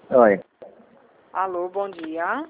Oi. Alô, bom dia.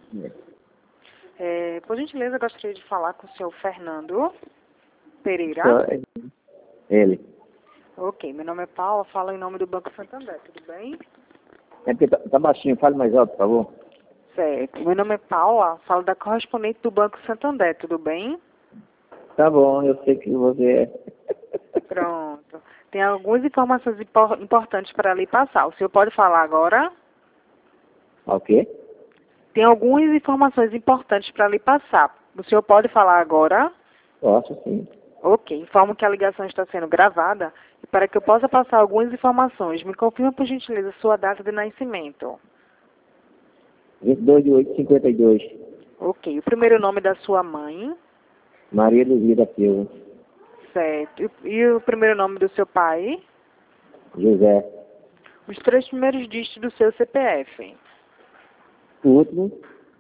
Por gentileza, eu gostaria de falar com o senhor Fernando Pereira. Ele. Ok, meu nome é Paula, falo em nome do Banco Santander, tudo bem? É porque tá baixinho, fale mais alto, por favor. Certo. Meu nome é Paula, falo da correspondente do Banco Santander, tudo bem? Tá bom, eu sei que você é. Pronto. Tem algumas informações importantes para lhe passar. O senhor pode falar agora? O quê? Tem algumas informações importantes para lhe passar. O senhor pode falar agora? Posso sim. Ok, informo que a ligação está sendo gravada e para que eu possa passar algumas informações, me confirma por gentileza sua data de nascimento. 22/8/52. Ok, o primeiro nome da sua mãe, Maria Luzia da Silva. certo. E o primeiro nome do seu pai? José. Os três primeiros dígitos do seu CPF. O último.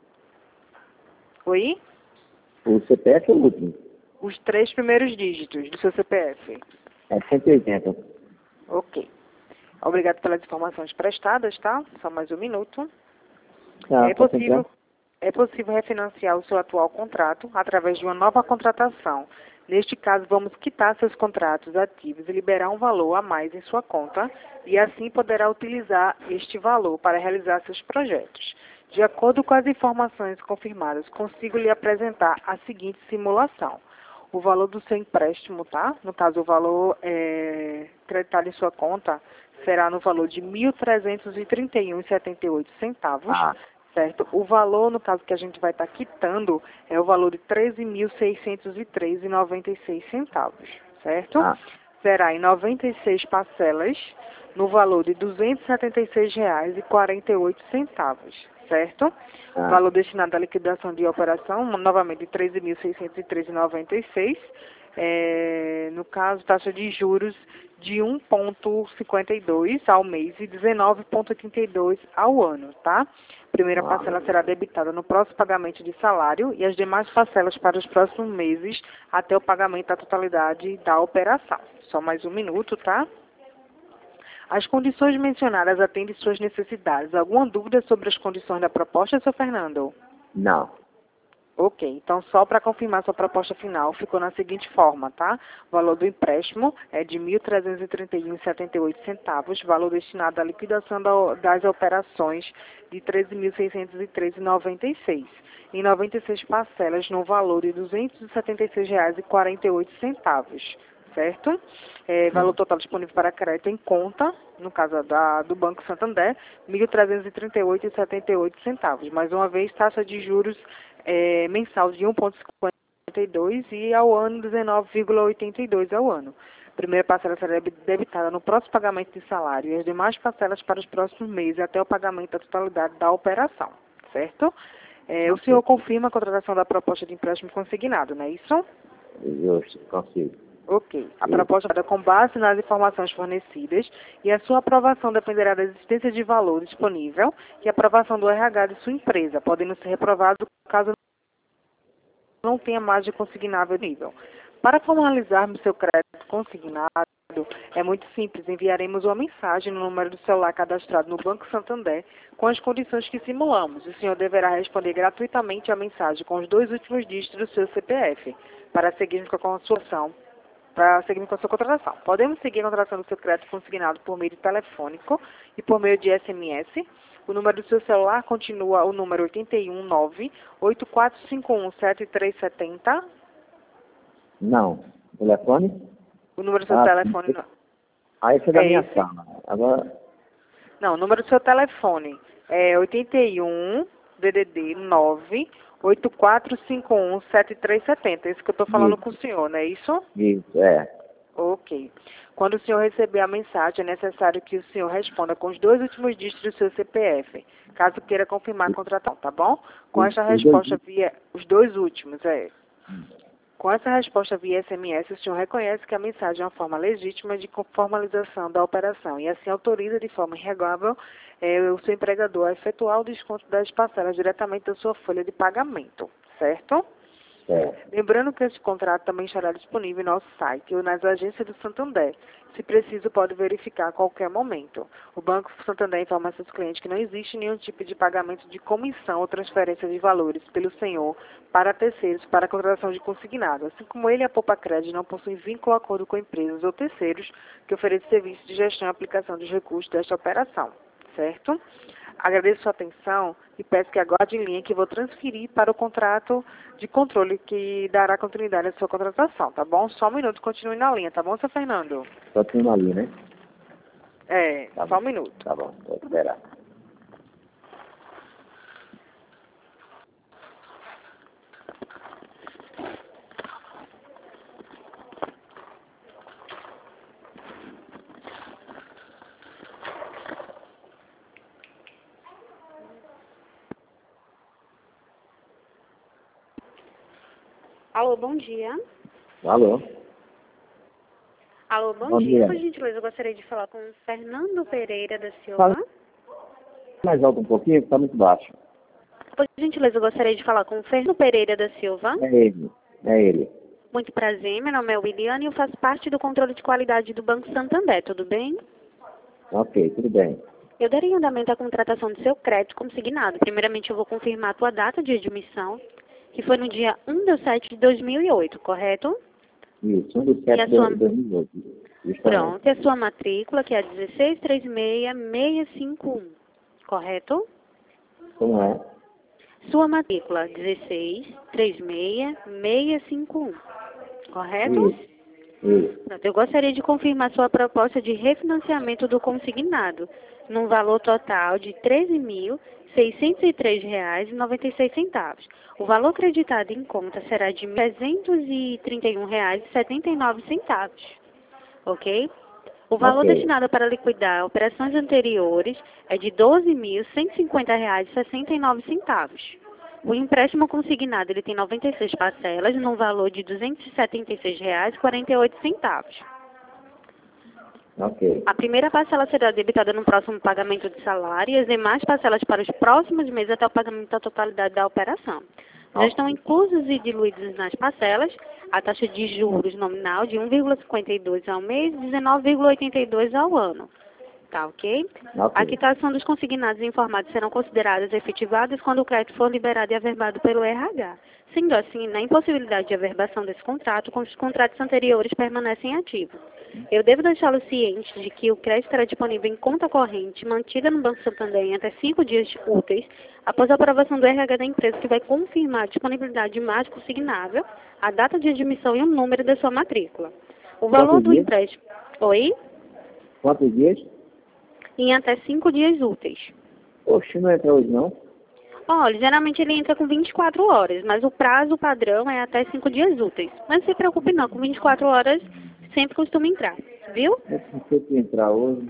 Oi? O CPF é o último. Os três primeiros dígitos do seu CPF. É 180. Ok. Obrigado pelas informações prestadas, tá? Só mais um minuto. Tá, É posso entrar? possível refinanciar o seu atual contrato através de uma nova contratação. Neste caso, vamos quitar seus contratos ativos e liberar um valor a mais em sua conta e assim poderá utilizar este valor para realizar seus projetos. De acordo com as informações confirmadas, consigo lhe apresentar a seguinte simulação. O valor do seu empréstimo, tá? No caso, o valor creditado em sua conta será no valor de R$ 1.331,78. Ah. Certo? O valor, no caso, que a gente vai estar quitando é o valor de R$ 13.603,96, certo? Ah. Será em 96 parcelas, no valor de R$ 276,48, certo? Ah. Valor destinado à liquidação de operação, novamente de R$ 13.603,96. No caso, taxa de juros de 1,52 ao mês e 19,82 ao ano, tá? Primeira parcela será debitada no próximo pagamento de salário e as demais parcelas para os próximos meses até o pagamento da totalidade da operação. Só mais um minuto, tá? As condições mencionadas atendem suas necessidades. Alguma dúvida sobre as condições da proposta, seu Fernando? Não. Ok, então só para confirmar sua proposta final, ficou na seguinte forma, tá? O valor do empréstimo é de R$ 1.331,78, valor destinado à liquidação das operações de R$ 13.603,96, em 96 parcelas no valor de R$ 276,48, certo? Valor total disponível para crédito em conta, no caso do Banco Santander, R$ 1.338,78. Mais uma vez, taxa de juros mensal de 1,52 e ao ano 19,82 ao ano. Primeira parcela será debitada no próximo pagamento de salário e as demais parcelas para os próximos meses até o pagamento da totalidade da operação, certo? O senhor confirma a contratação da proposta de empréstimo consignado, não é isso? Eu consigo. Ok. A proposta é com base nas informações fornecidas e a sua aprovação dependerá da existência de valor disponível e a aprovação do RH de sua empresa, podendo ser reprovado caso não tenha margem consignável nível. Para formalizarmos seu crédito consignado, é muito simples. Enviaremos uma mensagem no número do celular cadastrado no Banco Santander com as condições que simulamos. O senhor deverá responder gratuitamente a mensagem com os 2 últimos dígitos do seu CPF para seguirmos com a sua ação. Para seguirmos com a sua contratação. Podemos seguir a contratação do seu crédito consignado por meio de telefônico e por meio de SMS. O número do seu celular continua o número 819-8451-7370. Não. Telefone? O número do seu telefone Esse é da minha esse? sala. Agora. Não, o número do seu telefone é 81 DDD 9 8451-7370. Esse que eu estou falando Isso. com o senhor, não é isso? Isso, é. Ok. Quando o senhor receber a mensagem, é necessário que o senhor responda com os 2 últimos dígitos do seu CPF, caso queira confirmar a contratação, tá bom? Com essa resposta via... Os 2 últimos, Com essa resposta via SMS, o senhor reconhece que a mensagem é uma forma legítima de formalização da operação e assim autoriza de forma irregulável o seu empregador a efetuar o desconto das parcelas diretamente da sua folha de pagamento, certo? Lembrando que este contrato também estará disponível em nosso site ou nas agências do Santander. Se preciso, pode verificar a qualquer momento. O Banco Santander informa a seus clientes que não existe nenhum tipo de pagamento de comissão ou transferência de valores pelo senhor para terceiros para a contratação de consignado. Assim como ele, a Poupa Crédito não possui vínculo ou acordo com empresas ou terceiros que oferecem serviços de gestão e aplicação dos recursos desta operação. Certo? Agradeço sua atenção e peço que aguarde em linha que vou transferir para o contrato de controle que dará continuidade à sua contratação, tá bom? Só um minuto, continue na linha, tá bom, seu Fernando? Continua ali, né? Só um minuto. Tá bom, vou esperar. Alô, bom dia. Alô? Alô, bom Bom dia. dia. Por gentileza, eu gostaria de falar com o Fernando Pereira da Fala Silva. mais alto um pouquinho, que tá muito baixo. Por gentileza, eu gostaria de falar com o Fernando Pereira da Silva. É ele. Muito prazer, meu nome é Williane e eu faço parte do controle de qualidade do Banco Santander, tudo bem? Ok, tudo bem. Eu darei andamento à contratação do seu crédito consignado. Primeiramente, eu vou confirmar a tua data de admissão, que foi no dia 1/7/2008, correto? Isso, 1 de E a 7 sua- de 2008. Justamente. Pronto, e a sua matrícula, que é a 1636651, correto? Como é? Sua matrícula 1636651, correto? Isso. Pronto, eu gostaria de confirmar sua proposta de refinanciamento do consignado, num valor total de R$ 13.603,96. O valor acreditado em conta será de R$ 1.331,79, ok? O valor Ok. destinado para liquidar operações anteriores é de R$ 12.150,69. O empréstimo consignado ele tem 96 parcelas, num valor de R$ 276,48. Ok. A primeira parcela será debitada no próximo pagamento de salário e as demais parcelas para os próximos meses até o pagamento da totalidade da operação. Já estão inclusos e diluídos nas parcelas a taxa de juros nominal de 1,52 ao mês e 19,82 ao ano. Tá, ok? Ok. A quitação dos consignados informados serão consideradas efetivadas quando o crédito for liberado e averbado pelo RH. Sendo assim, na impossibilidade de averbação desse contrato, os contratos anteriores permanecem ativos. Eu devo deixá-lo ciente de que o crédito estará disponível em conta corrente, mantida no Banco Santander em até 5 dias úteis, após a aprovação do RH da empresa, que vai confirmar a disponibilidade de mais consignável, a data de admissão e o número da sua matrícula. O valor Quantos do dias? empréstimo... Oi? Quantos dias? Em até 5 dias úteis. Oxe, não entra hoje não? Olha, geralmente ele entra com 24 horas, mas o prazo padrão é até 5 dias úteis. Mas não se preocupe não, com 24 horas sempre costuma entrar, viu? Eu não sei se entrar hoje.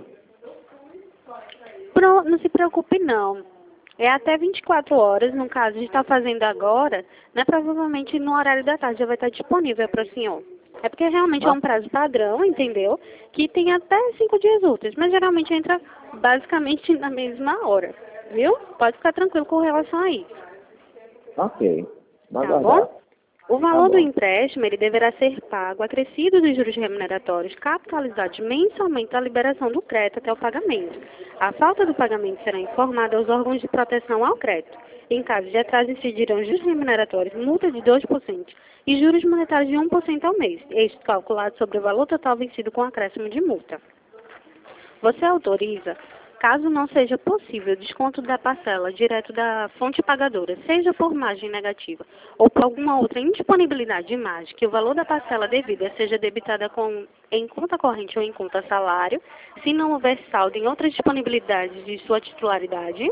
Não se preocupe não. É até 24 horas, no caso de estar fazendo agora, né, provavelmente no horário da tarde já vai estar disponível para o senhor. É porque realmente é um prazo padrão, entendeu? Que tem até 5 dias úteis, mas geralmente entra basicamente na mesma hora, viu? Pode ficar tranquilo com relação a isso. Ok. Vai Tá aguardar. bom? O valor Tá do bom. empréstimo ele deverá ser pago acrescido dos juros remuneratórios capitalizados mensalmente à liberação do crédito até o pagamento. A falta do pagamento será informada aos órgãos de proteção ao crédito. Em caso de atraso, incidirão juros remuneratórios, multa de 2% e juros monetários de 1% ao mês, este calculado sobre o valor total vencido com acréscimo de multa. Você autoriza, caso não seja possível o desconto da parcela direto da fonte pagadora, seja por margem negativa ou por alguma outra indisponibilidade de margem, que o valor da parcela devida seja debitada em conta corrente ou em conta salário, se não houver saldo em outras disponibilidades de sua titularidade.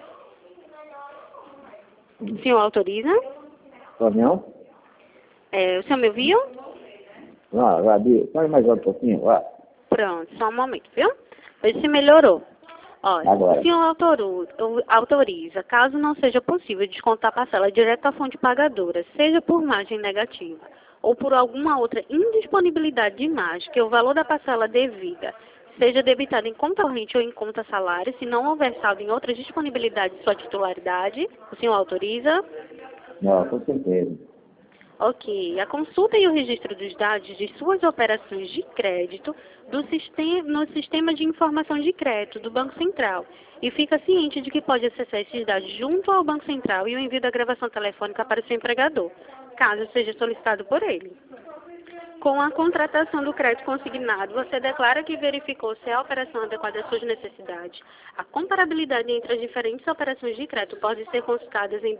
O senhor autoriza? Não? O senhor me ouviu? Vai, fale mais alto um pouquinho, vai. Pronto, só um momento, viu? Veja se melhorou. Olha, Agora. o senhor autoriza, caso não seja possível descontar a parcela direto à fonte pagadora, seja por margem negativa ou por alguma outra indisponibilidade de margem, que o valor da parcela devida seja debitado em conta corrente ou em conta salário, se não houver saldo em outras disponibilidades de sua titularidade, o senhor autoriza? Não, com certeza. Ok. A consulta e o registro dos dados de suas operações de crédito no sistema de informação de crédito do Banco Central. E fica ciente de que pode acessar esses dados junto ao Banco Central e o envio da gravação telefônica para o seu empregador, caso seja solicitado por ele. Com a contratação do crédito consignado, você declara que verificou se a operação é adequada às suas necessidades. A comparabilidade entre as diferentes operações de crédito pode ser consultada em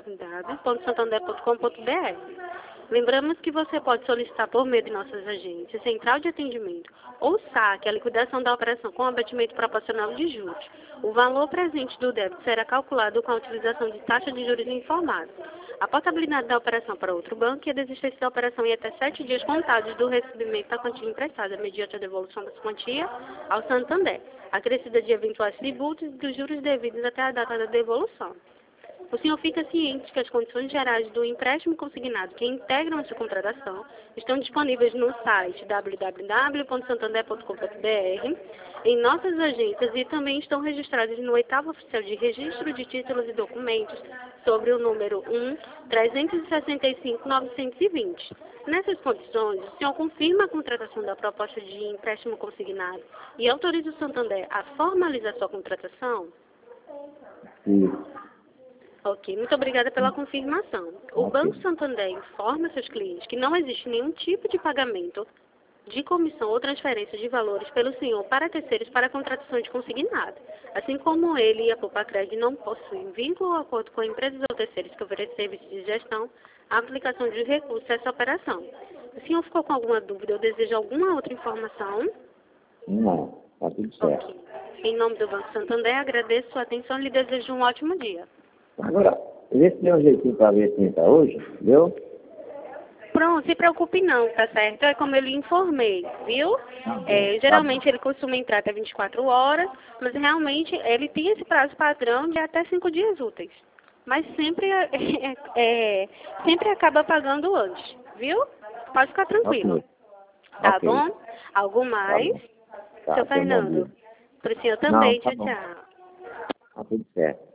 www.santander.com.br. Lembramos que você pode solicitar por meio de nossas agências, central de atendimento ou saque a liquidação da operação com abatimento proporcional de juros. O valor presente do débito será calculado com a utilização de taxa de juros informada. A portabilidade da operação para outro banco e a desistência da operação em até 7 dias contados do recebimento da quantia emprestada, mediante a devolução da quantia ao Santander, acrescida de eventuais tributos e dos juros devidos até a data da devolução. O senhor fica ciente que as condições gerais do empréstimo consignado que integram a sua contratação estão disponíveis no site www.santander.com.br, em nossas agências e também estão registradas no 8º Oficial de Registro de Títulos e Documentos sobre o número 1-365-920. Nessas condições, o senhor confirma a contratação da proposta de empréstimo consignado e autoriza o Santander a formalizar sua contratação? Sim. Ok, muito obrigada pela confirmação. O Banco Santander informa seus clientes que não existe nenhum tipo de pagamento de comissão ou transferência de valores pelo senhor para terceiros para a contratação de consignado. Assim como ele e a Poupa-Cred não possuem vínculo ou acordo com empresas ou terceiros que oferecem serviços de gestão, a aplicação de recursos a essa operação. O senhor ficou com alguma dúvida ou deseja alguma outra informação? Não, está tudo certo. Ok. Em nome do Banco Santander, agradeço sua atenção e lhe desejo um ótimo dia. Agora, vê se tem um jeitinho para ver se entra hoje, viu? Pronto, se preocupe não, tá certo? É como eu lhe informei, viu? Geralmente ele costuma entrar até 24 horas, mas realmente ele tem esse prazo padrão de até 5 dias úteis. Mas sempre, sempre acaba pagando antes, viu? Pode ficar tranquilo. Ok. Tá Ok. bom? Algo mais? Tá, Seu tenha um bom Fernando? dia. Pro senhor também, Não, tá tchau, bom. tchau. Tá tudo certo.